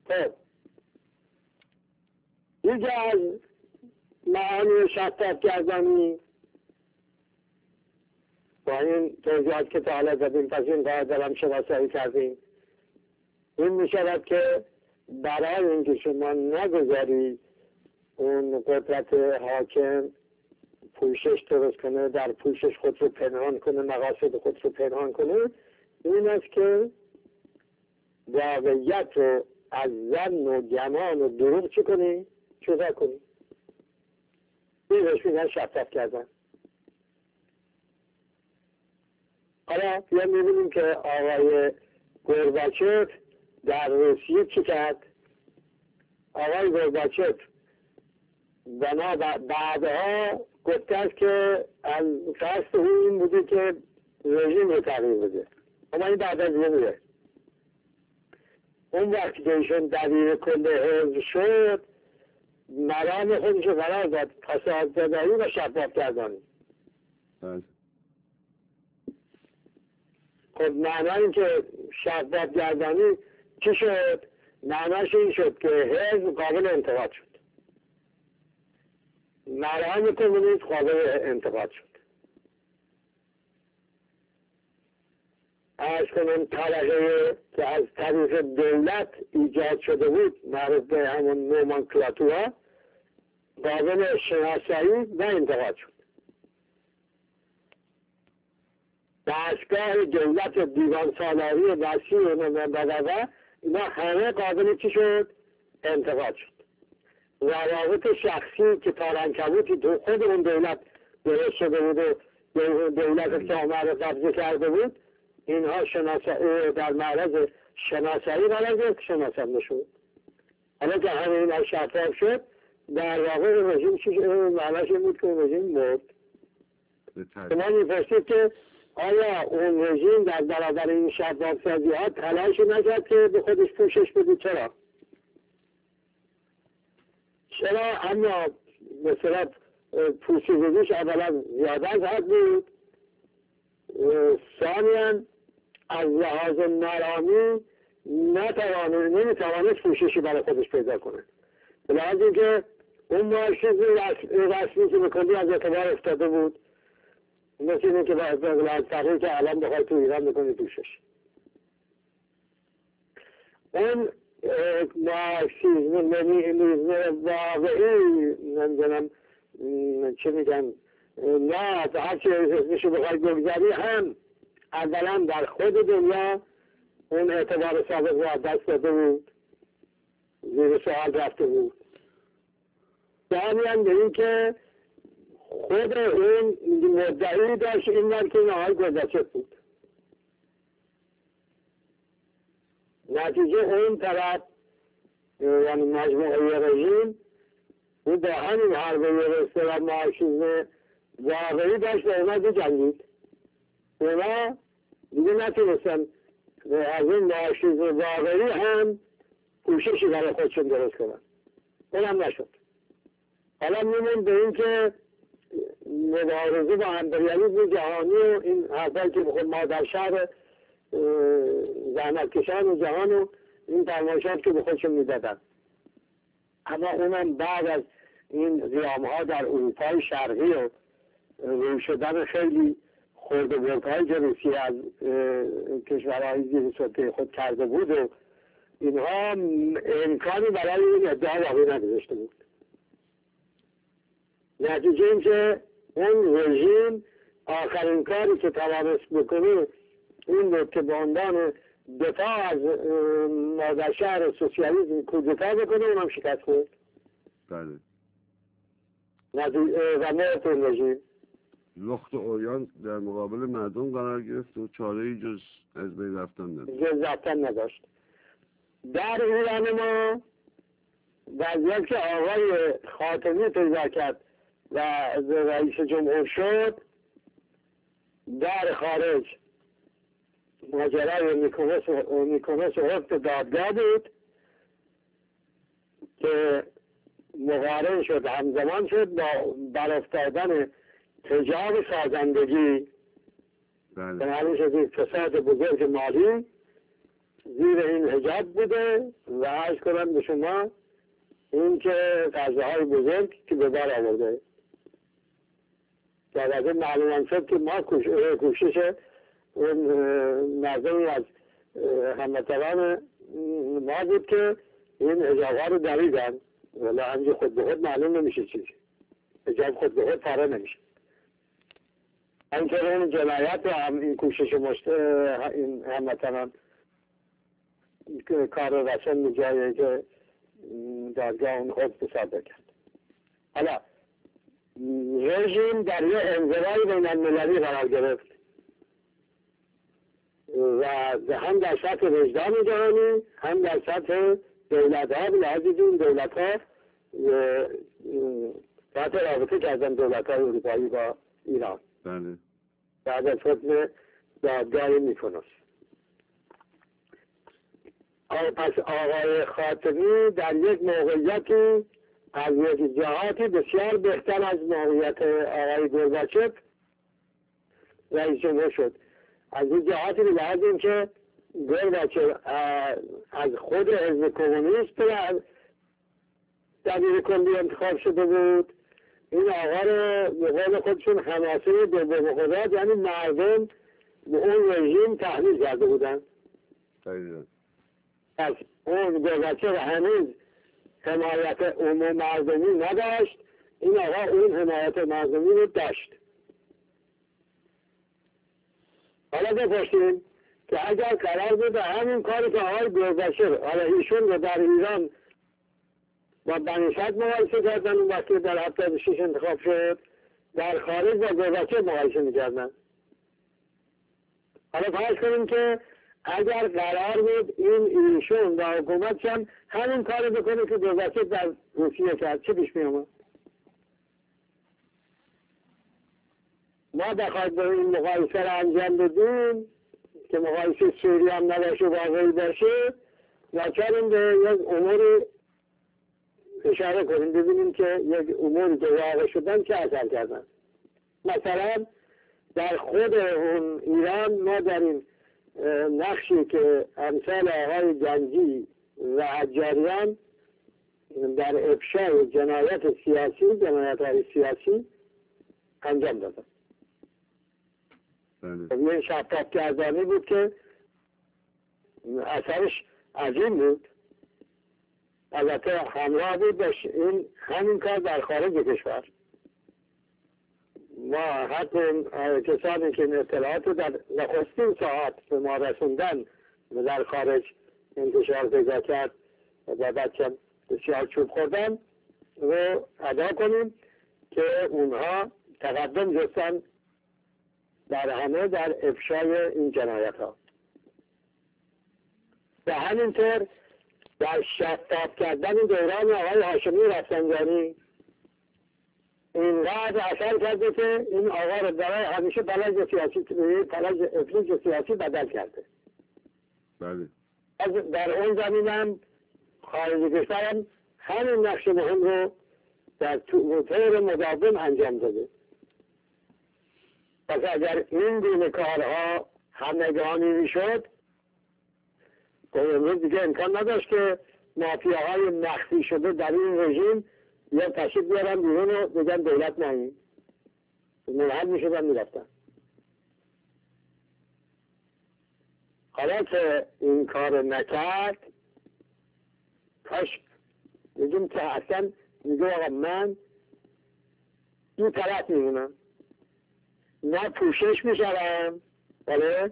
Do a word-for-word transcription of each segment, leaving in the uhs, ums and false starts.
خب یکی از معانی شفاف گردانی با این توضیحات که تا حالا زدیم پس این قاعده هم شناسایی کردیم، این می شود که برای اینکه شما نگذاری اون قدرت حاکم پوشش درست کنه، در پوشش خود رو پنهان کنه، مقاصد خود رو پنهان کنه، این است که واقعیت رو از ظن و گمان و دروغ چی کنی؟ جدا کنی. این بهش میگن شفاف کردن. حالا بیا میبینیم که آقای گورباچف در روسیه چی کرد؟ آقای گورباچف بنا بعدها گفته است که از قصد او این بوده که رژیم رو تغییر بده، اما این بعد از نمیره. اون وقتی که ایشون دبیر کل حزب شد مرام خودش رو قرار داد فساد زدایی و شفاف کردانی. خب معنی این که شفاف کردانی چی شد؟ معنیش این شد که حزب قابل انتقاد شد، مرام کمونیست قابل انتقاد شد. از کنم طبقه که از طریق دولت ایجاد شده بود معروف به همون نومنکلاتورا قابل شناسایی و انتقاد شد. دستگاه دولت دیوان سالاری وسیع و بدوه اینا همه قابل چی شد؟ انتقاد شد. روابط شخصی که تارنکبوتی تو خود اون دولت درست شده بود و دولت سامه رو قبضه کرده بود، اینها شناسایی در معرض شناسایی قرار گرفت، شناسنده شد. حالا که همه اینها شفاف شد در واقع رژیم چیز معنیش این بود که رژیم مرد. شما میپرسید که آیا اون رژیم در برابر این شفاف سازی ها تلاش نکرد که به خودش پوشش بده؟ چرا؟ چرا؟ اما مثلا پوشیدگیش اولا زیاده از حد بود، ثانیاً از لحاظ نرامی نتوانه نمیتوانست پوششی برای خودش پیدا کنه. به لحاظ اینکه اون مارکسیسم رسمی که بکلی از اعتبار افتاده بود، مثل اینه که باید بگلد فقیه که الان بخوای تو ایران بکنی پوشش. اون مارکسیسم لنینیسم واقعی نمیدونم چه میگن نه هر چه اسمشو بخوای بگذاری هم اولا در خود دنیا اون اعتبار سابق رو از دست داده بود، زیر سوال رفته بود. ثانیاً به این که خود اون مدعی داشت این وقت که این آقای گورباچف بود. نتیجه اون طرف یعنی مجموعه رژیم اون با همین حربه رسته و مارکسیسم واقعی داشت و اونا دو جنگید. اونا دیگه نتونستن از این مارکسیسم واقعی هم کوششی برای خودشون درست کنن. اونم نشد. حالا میمون به این که مبارزه با امپریالیسم جهانی و این حرفایی که بخود ما در شهر زحمتکشان و جهان و این فرمایشات که به خودشون میدادن، اما اونم بعد از این قیامها در اروپای شرقی و روی شدن خیلی خورده بردهای که روسیه از کشورهای زیر سلطه خود کرده بود و اینها امکانی برای این ادعا باقی نگذاشته بود. نتیجه این که اون رژیم آخرین کاری که توانست بکنه این بود که به عنوان دفاع از مادر شهر سوسیالیسم کودتا بکنه، اونم شکست خورد. بله. و مرد اون رژیم لخت و اوریان در مقابل مردم قرار گرفت و چاره‌ای جز از بین رفتن نداشت. جز رفتن نداشت. در ایران ما وضعیت که آقای خاتمی پیدا کرد و رئیس جمهور شد، در خارج ماجرای میکنوس و حفظ دادگاه بود که مقارن شد، همزمان شد با برافتادن حجاب سازندگی. بله. به معنی شد فساد بزرگ مالی زیر این حجاب بوده و عرض کنم به شما این که غزه‌های بزرگ که به بار آورده در از این معلوم شد که ما کوشش اون مردمی از هموطنان ما بود که این حجاب‌ها رو دریدن ولی همجور خود به خود معلوم نمیشه چیزی، حجاب خود به خود پاره نمیشه. اینطور اون جنایت و هم این کوشش مشت این هموطنان کار رسن جایی که دادگاه اون خود صادر کرد. حالا رژیم در یه انزوای بین المللی قرار گرفت و هم در سطح وجدان جهانی هم در سطح دولت ها به لحاظ این دولت ها سطح رابطه کردن دولت های اروپایی با ایران بله. بعد از حکم دادگاه میکنوس. پس آقای خاتمی در یک موقعیتی از یک جهاتی بسیار بهتر از موقعیت آقای گورباچف رئیس جمهور شد. از این جهاتی به لحاظ این که گورباچف از خود حزب کمونیست دبیر کلی انتخاب شده بود، این آقا رو به قول خودشون حماسه دوم قدرت یعنی مردم به اون رژیم تحمیل کرده بودن. پس اون گورباچف هنوز حمایت عموم مردمی نداشت، این آقا اون حمایت مردمی رو داشت. حالا بپرسیم که اگر قرار بود همین کاری که آقای گورباچف حالا ایشون رو در ایران با بنی صدر مقایسه کردن اون وقتی در هفتاد و شش انتخاب شد، در خارج با گورباچف مقایسه میکردن. حالا فرض کنیم که اگر قرار بود این ایشون و حکومت هم همین کار بکنه که گورباچف در روسیه کرد، چه پیش می اومد؟ ما بخواهد به این مقایسه را انجام بدیم که مقایسه سوری هم نباشه واقعی باشه ناچاریم به یک اموری اشاره کنیم ببینیم که یک اموری که واقع شدن چه اثر کردن. مثلا در خود اون ایران ما در این نقشی که امثال آقای گنجی و حجاریان در افشای جنایت سیاسی جنایت های سیاسی انجام دادن. یه شفاف کردنی بود که اثرش عظیم بود. البته همراه بود باش این همین کار در خارج کشور. ما حتی کسانی که اطلاعات در نخستین ساعت به ما رسوندن و در خارج انتشار پیدا کرد و بچه بسیار چوب خوردن و ادا کنیم که اونها تقدم جستن در همه در افشای این جنایت ها و همینطور در شفاف کردن دوران آقای هاشمی رفسنجانی اینقدر اثر کرده که این آقا رو برای همیشه فلج سیاسی فلج افلیج سیاسی بدل کرده. بله. از در اون زمین هم خارج کشور هم همین نقش مهم رو در طور مداوم انجام داده. پس اگر این گونه کارها همگانی میشد امروز دیگه امکان نداشت که مافیاهای مخفی شده در این رژیم یا تشریف بیارن بیرون رو بگن دولت نهیم منحل میشدن میرفتن. حالا که این کار نکرد کاش بگیم که اصلا میگه آقا من این طرف میمونم نه پوشش میشوم بله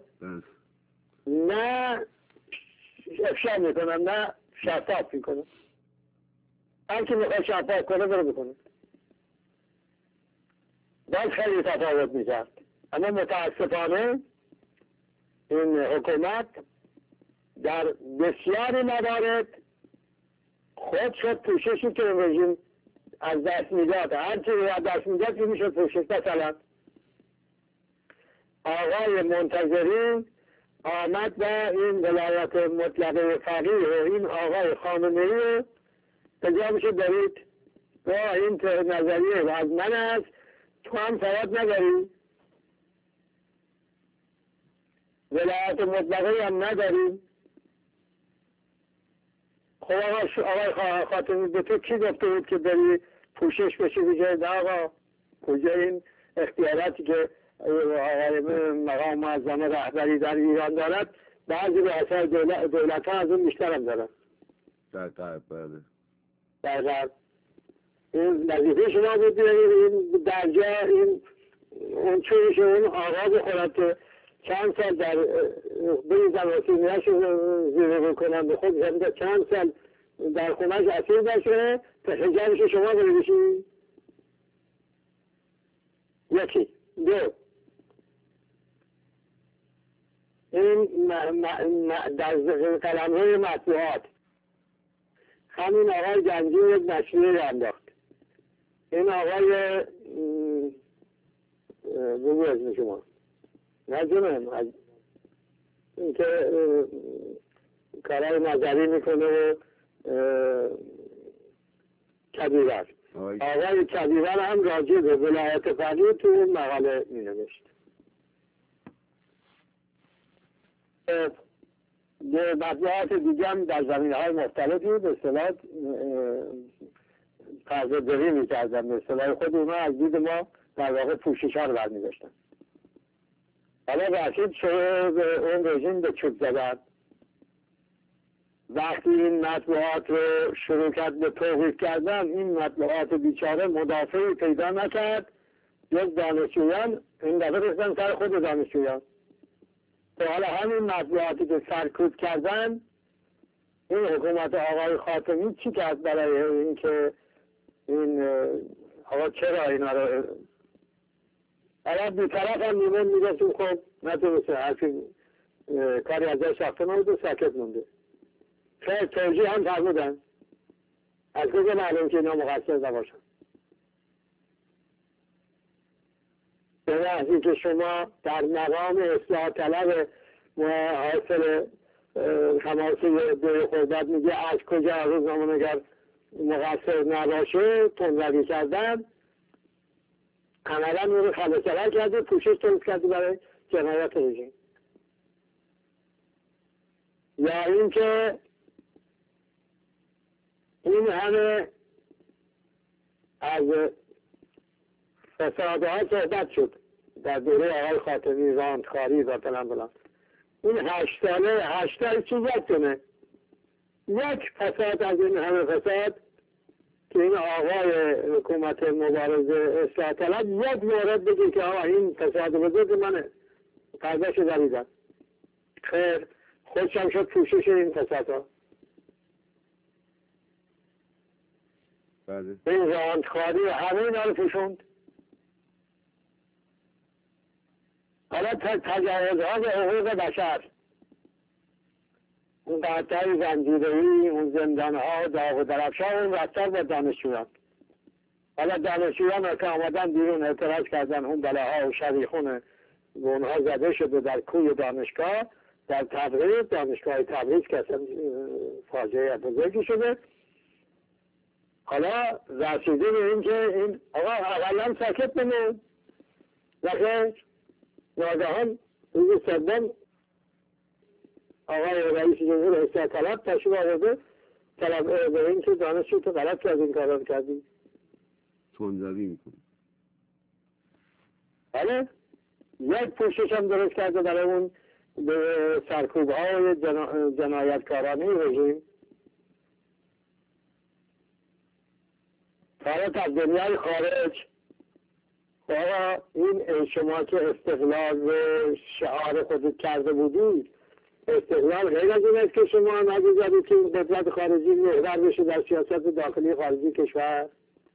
نه افشا میکنم نه شفاف میکنم. هر کی میخواد شفاف کنه برو بکنه. باز خیلی تفاوت میکرد. اما متاسفانه این حکومت در بسیاری موارد خود شد پوششی که رژیم از دست میداد. هر چی از دست میداد که میشد پوشش. مثلا آقای منتظری آمد و این ولایت مطلقه فقیه و این آقای خامنه‌ای رو تجابش دارید و این نظریه و از من است تو هم سواد نداری ولایت مطلقه هم نداری خب آقا آقای خاتمی به تو کی گفته بود که بری پوشش بشی بجای نه آقا؟ کجا این اختیاراتی که آقای مقام معظم رهبری در ایران دارد بعضی رؤسای دولت, دولت ها از اون بیشتر هم دارن در غرب. بله در غرب این وظیفه شما بود این در جا این اون چونش اون آقا بخورد که چند سال در بریزن و سینیهش زیره بکنن به خود چند سال در خونهش اسیر باشه تا حجابش شما بریشی. یکی دو این در قلم های مطبوعات همین آقای گنجی یک نشریه انداخت. این آقای بگو اسم شما نجمه این که کارهای نظری میکنه و کبیرن آقای کبیرن هم راجع به ولایت فقیه تو اون مقاله می نوشت. یه مطبوعات دیگه هم در زمینه های مختلفی به اصطلاح پرده‌داری میکردن، به اصطلاح خود اونا از دید ما در واقع پوشش ها رو برمی داشتن. حالا رسید شده به اون رژیم به چوب زدن. وقتی این مطبوعات رو شروع کرد به توقیف کردن این مطبوعات بیچاره مدافعی پیدا نکرد جز دانشجویان. این دفعه رسیدن سر خود دانشجویان. تو حالا همین مطبوعاتی که سرکوب کردن این حکومت آقای خاتمی چی کرد برای این که این آقا چرا اینا رو حالا بیطرف هم میمون میگفتیم خب نتونسته هرچی کاری از دست ساخته نبود و ساکت مونده. خیلی توجیه هم فرمودن از کجا معلوم که اینا مقصر نباشن. به وقتی که شما در مقام اصلاح طلب حاصل حماسه دوی خرداد میگه از کجا روزنامه‌نگار مقصر نباشه تندروی کردن عملا اون رو خلاص‌طلب کرده پوشش تولید کرده برای جنایت رژیم. یا اینکه این همه از فسادها صحبت شد در دوره آقای خاتمی راندخاری و فلان فلان. این هشت ساله هشت سال چی یک کنه؟ یک فساد از این همه فساد که این آقای حکومت مبارزه اصلاح طلب یک مورد بگه که آقا این فساد بزرگ منه پردهش دریدن. خیر خودشم شد پوشش این فسادها. بله. این راندخاری همه اینا رو پوشوند. حالا تجاوزها به حقوق بشر اون قطعی زنجیره‌ای اون زندانها داغ و درفشان اون رفتار با دانشجویان. حالا دانشجویان که آمدن بیرون اعتراض کردن اون بلاها و شریخون به اونها زده شده در کوی دانشگاه در تبریز دانشگاه تبریز که اصلا فاجعه بزرگی شده. حالا رسیده به این که این آقا اولا ساکت بمون و ناگهان روز سوم آقای رئیس جمهور اصلاح طلب تشریف آورده طلب به این که دانشجو تو غلط کردی این کارا رو کردی تندروی میکنه. بله یک پوشش هم درست کرده برای اون به سرکوب های جنا... جنایتکارانه رژیم. حالا در دنیای خارج آقا این شما که استقلال و شعار خودت کرده بودی استقلال غیر از این است که شما نگذارید که این قدرت خارجی محور بشه در سیاست داخلی خارجی کشور.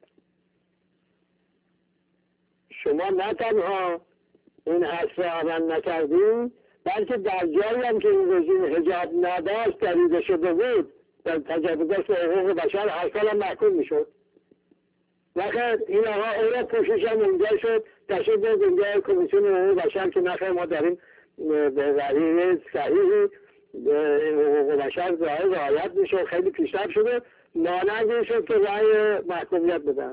شما نه تنها این اصل را عمل نکردیم بلکه در جایی هم که این رژیم حجاب نداشت دریده شده بود در تجاوزات به حقوق بشر هر سال هم محکوم میشد. نخیر این آقا او را پوشش هم اونجا شد تشکیل داد اونجا کمیسیون حقوق بشر که نخیر ما داریم به ذریعه صحیحی حقوق بشر رعایت میشه خیلی پیشرفت شده مانند این شد که رأی محکومیت بدن.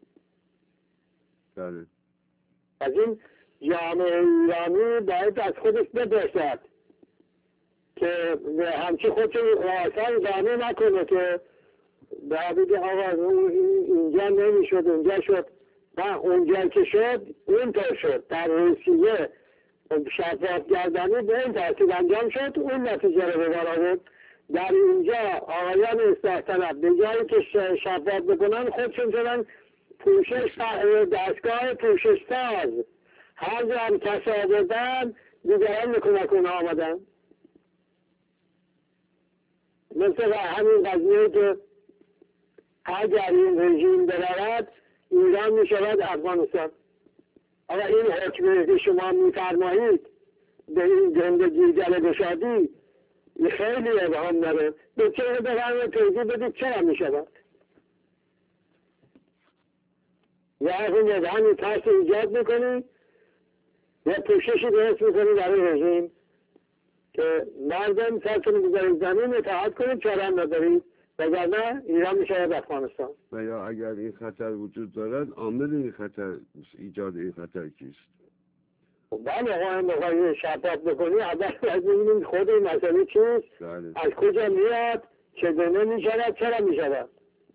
بله. از این جامعه ایرانی باید از خودش بپرسد که که همچی خودشون اصلا زانه نکنه که باید آقا اینجا نمیشد اونجا شد و اونجا که شد اونطور شد. در روسیه شفاف گردنی به این ترتیب انجام شد، اون نتیجه رو به بار آورد. در اینجا آقایان اصلاح طلب به جایی که شفاف بکنن خودشون شدن پوشش دستگاه پوشش ساز. هر جا هم کسا بردن دیگران به کمک اونها آمدن. مثل همین قضیه که اگر این رژیم برود ایران می شود افغانستان. آقا این حکمی که شما میفرمایید به این زندگی گله گشادی خیلی ابهام داره. به چه بفرمایید توضیح بدید چرا می شود؟ یا از این ابهامی ترس ایجاد میکنی یا پوششی درست میکنی برای رژیم که مردم سرتون بگذارید زمین اطاعت کنید، چاره هم ندارید، وگرنه ایران می شود افغانستان. و یا اگر این خطر وجود دارد عامل این خطر ایجاد این خطر کیست؟ بله اون بخواهی شفاف بکنی اول باید ببینیم خود این مسئله چیست، از کجا میاد، چگونه می شود، چرا می شود.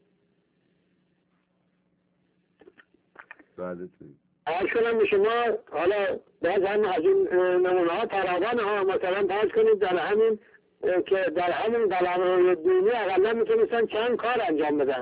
بله عرض کنم به شما حالا باز هم از این نمونه ها فراوان ها مثلا فرض کنید در همین که در همین قلمرو دینی اقلا میتونستن چند کار انجام بدن.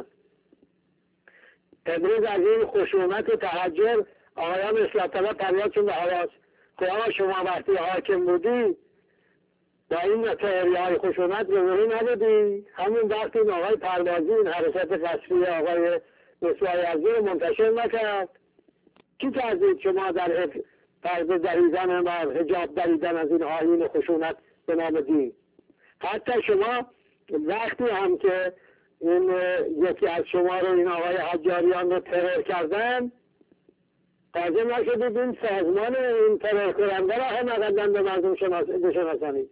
امروز از این خشونت و تحجر آقایان اصلاح طلب فریادشون به هواست که آقا شما وقتی حاکم بودی با این تئوری های خشونت روبرو نبودی، همین وقت این آقای پروازی این حرکت قسری آقای نسوای عزیز رو منتشر نکرد. چی کردید شما در پرده دریدن و حجاب دریدن از این آیین خشونت به نام دین؟ حتی شما وقتی هم که این یکی از شما رو این آقای حجاریان رو ترور کردن قاضی نشدید این سازمان این ترور کننده را هم اقدم به مردم بشناسانید.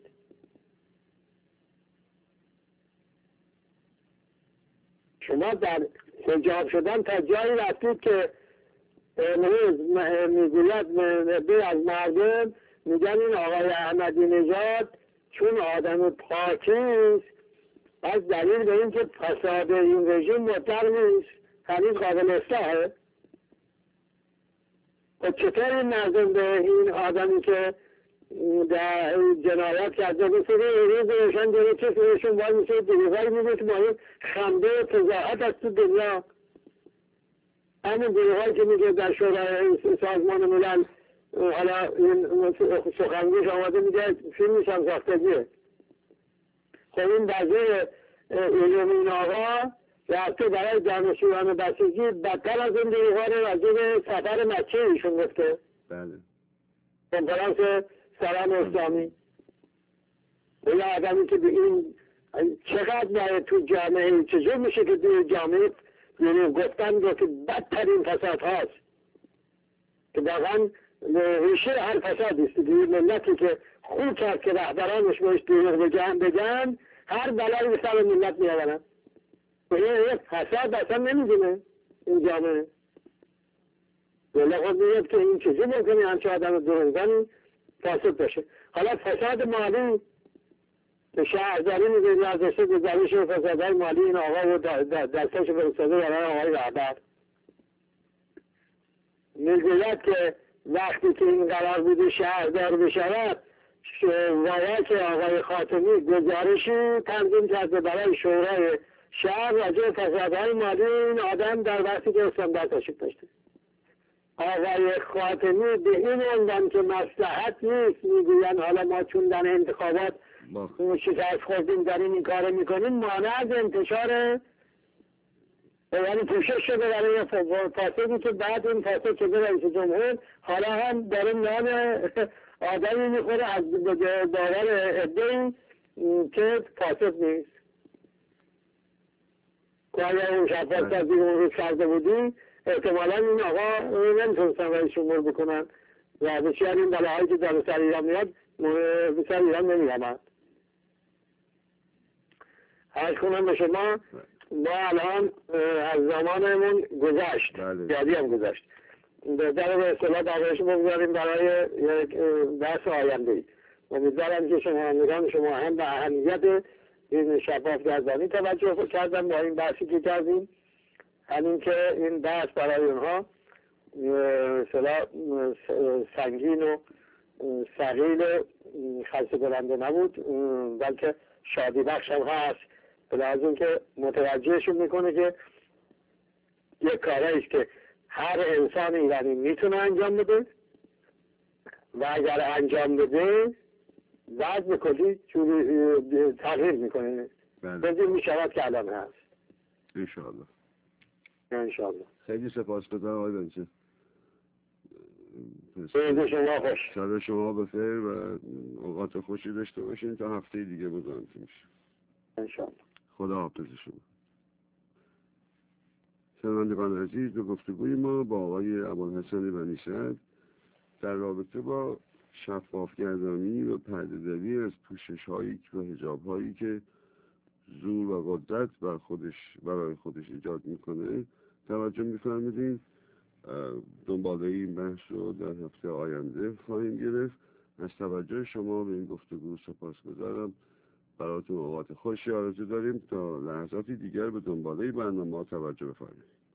شما در حجاب شدن تا جایی رفتید که امروز میگوید به از مردم میگن این آقای احمدی نژاد چون آدم پاکیست از دلیل به این که فساد این رژیم مطلق نیست هنوز قابل اصلاحه. و چطور این مردم به این آدمی که در جنایت کرده بسیده روز روشن داره چه سرشون باید میشه دروغایی میده که با این خنده و فضاحت از تو دنیا همین دروغایی که میگه در شورای سازمان ملل حالا این سخنگوش آماده میگه فیلمش هم ساختگیه. خب این وزیر علوم این آقا رفته برای دانشجویان بسیجی بدتر از این دروغا رو راجع به سفر مکه ایشون گفته. بله. کنفرانس سلام اسلامی. این آدمی که به این چقدر باید تو جامعه چجور میشه که توی جامعه یعنی گفتن رو که بدترین فساد هاست که واقعا ریشه هر فسادیست دیگه ملتی که خوب کرد که رهبرانش بهش دروغ بگن بگن هر بلایی به سر ملت میآورن. این فساد اصلا نمیدونه این جامعه. ولی خود میگه که این چیزی ممکنه همچه آدم دروغزنی فاسد باشه. حالا فساد مالی شهرداری میگه نازشه گزارش فسادهای مالی این آقا رو دستش فرستاده برای آقای رهبر. میگوید که وقتی که این قرار بوده شهردار بشود باید که آقای خاتمی گزارشی تنظیم کرده برای شورای شهر راجع به فسادهای مالی این آدم در وقتی که استاندار تشریف داشته. آقای خاتمی به این عنوان که مصلحت نیست میگوین حالا ما چون در انتخابات شکست خوردیم داریم این کار میکنیم مانع از انتشار یعنی پوشش شده برای فاسدی که بعد این فاسد شده رئیس جمهور حالا هم داره نام آدمی میخوره از باور عده‌ای که فاسد نیست. که اگر اون شفاف از این اون روز کرده بودی احتمالا این آقا نمیتونستن رئیس جمهور بکنن و بسیار این بلاهایی که در سر ایران میاد به سر ایران نمیامد. عرض کنم به شما ما الان از زمانمون گذشت یادی هم گذشت در به اصطلاح دقیقش بگذاریم برای یک بحث آینده ای. امیدوارم که شنوندگان شما هم به اهمیت این شفاف گردانی توجه کردن با این بحثی که کردیم، همین که این بحث برای اونها مثلا سنگین و ثقیل و خسته کننده نبود، بلکه شادی بخش هم هست، به لحاظ اینکه متوجهشون میکنه که یک کاری است که هر انسان ایرانی میتونه انجام بده و اگر انجام بده وضع کلی جوری تغییر میکنه. بزرگ میشود که الان هست انشاءالله. انشاءالله. خیلی سپاسگزارم آقای بنچه. روز شما خوش. شب شما بخیر و اوقات خوشی داشته باشین تا هفته دیگه بزنم میشه انشاءالله. خدا حافظ شما. شنوندگان عزیز، به گفتگوی ما با آقای ابوالحسن بنی سعد در رابطه با شفاف گردانی و پرده‌دری از پوشش هایی و حجاب هایی که زور و قدرت بر خودش برای خودش ایجاد میکنه توجه میفرمودین. دنباله این بحث رو در هفته آینده خواهیم گرفت. از توجه شما به این گفتگو سپاسگزارم. براتون اوقات خوشی آرزو داریم. تا لحظاتی دیگر به دنباله برنامه توجه بفرمایید.